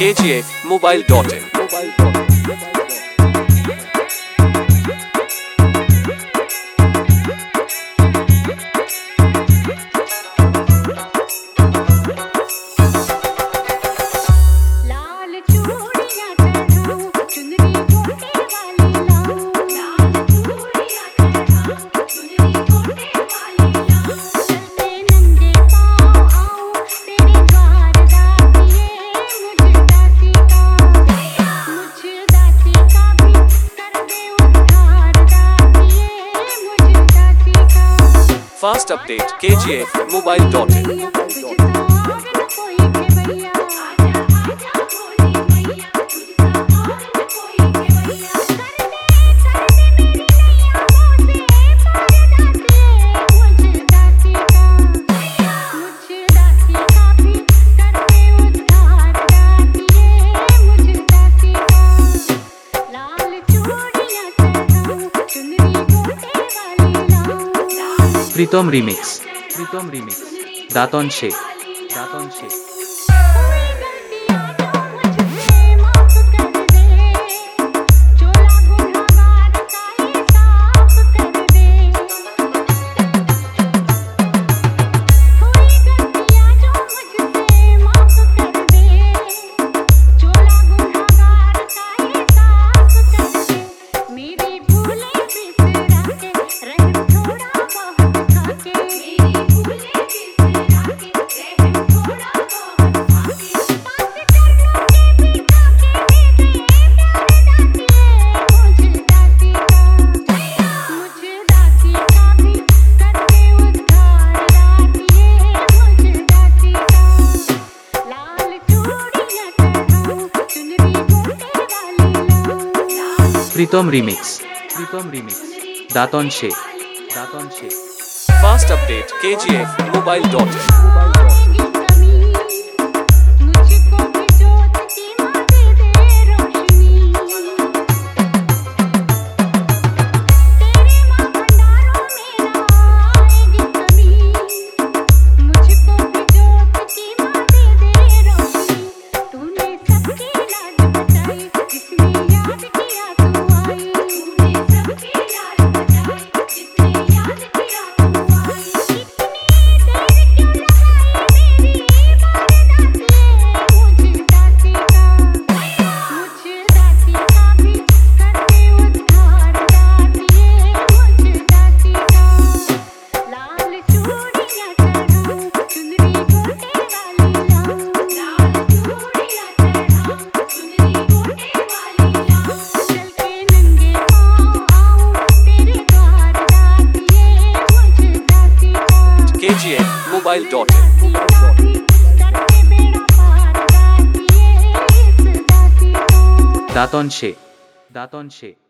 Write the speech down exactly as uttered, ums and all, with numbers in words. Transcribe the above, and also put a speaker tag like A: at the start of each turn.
A: के G F mobile dot in. Fast update K G F mobile dot in.
B: Pritam remix Pritam remix दातन शे दातन शे प्रीतम रिमिक्स प्रीतम रिमिक्स दातन शे दातन शे
A: fast update K G F mobile dot in. K G F mobile dot in.
B: दातन शे दातन शे